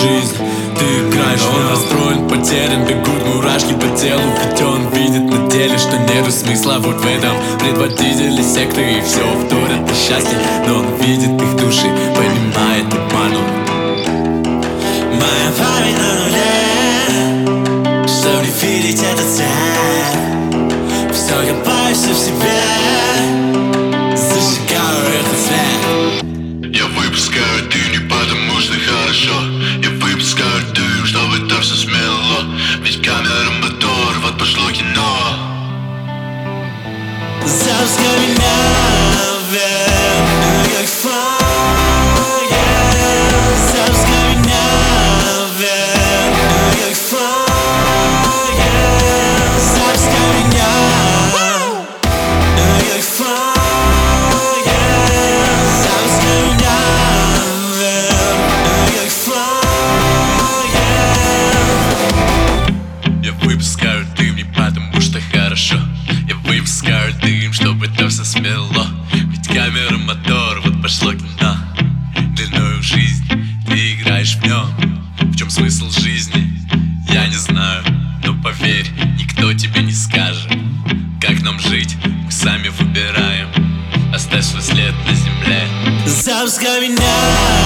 жизнь, ты играешь. Он расстроен, потерян, бегут мурашки по телу. Ведь он видит на деле, что нету смысла вот в этом. Предводители секты и все вторят счастье, но он видит их души, понимает обману. Моя память на нуле, чтоб не видеть этот свет. Все копаешься в себе, зажигаю этот свет. Я выпускаю дым не потому что хорошо, я выпускаю дым, чтобы это все смело. Ведь камера, мотор, вот пошло кино. Запускай меня вверх, как фаер. Запускай меня вверх, как фаер. Запускай меня как фаер. Запускай меня вверх, как фаер. Я выпускаю дым не потому что хорошо, я выпускаю дым, чтобы это все смело. Ведь камера, мотор, вот пошло кино. Длиною в жизнь, ты играешь в нем. В чем смысл жизни, я не знаю. Но поверь, никто тебе не скажет, как нам жить, мы сами выбираем. Оставь свой след на земле. Запускай меня